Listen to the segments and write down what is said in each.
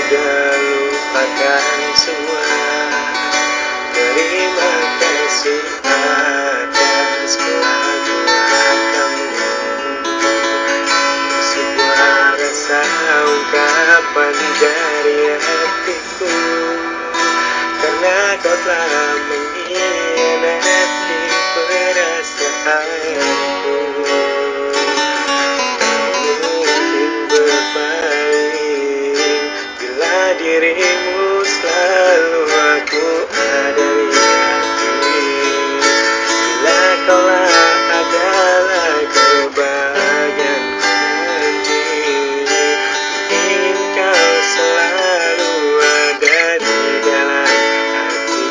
sudah lupakan semua. Terima kasih atas kelakuan kamu. Sebuah rasa ungkapan dari hatiku, karena kau telah mengkhianati perasaanku. Mungkin berpaling bila dirimu selalu aku ada di hati. Bila kaulah adalah kebahagiaanku nanti, ingin kau selalu ada di dalam hati.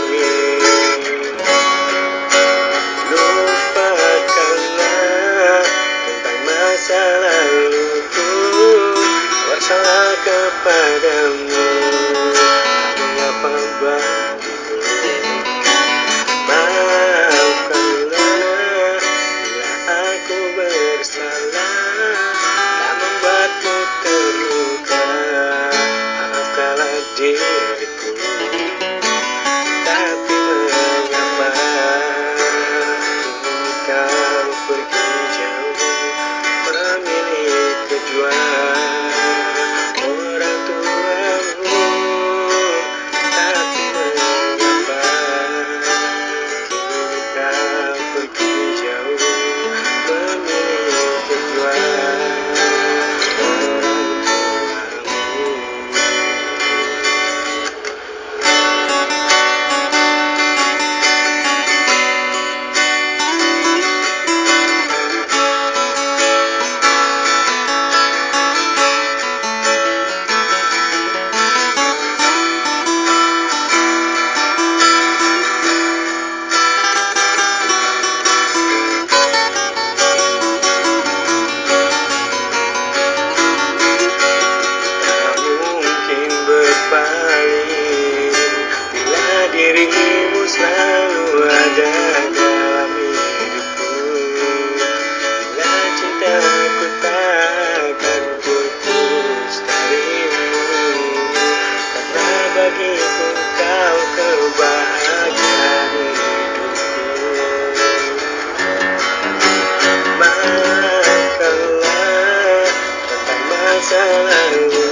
Lupakanlah tentang masa laluku, bersalah kepadamu, mengapa bagiku. Maafkanlah bila aku bersalah, tak membuatmu terluka. Maafkanlah diriku, tapi mengapa kini kau pergi jauh, memilih kedua orang tuamu. Tapi mengapa kini kau pergi jauh, memilih kedua orang tuamu. Berpaling bila dirimu selalu ada dalam hidupku. Bila cintaku takkan putus darimu, karena bagiku kau kebahagiaan hidupku. Maafkanlah tentang masa lalu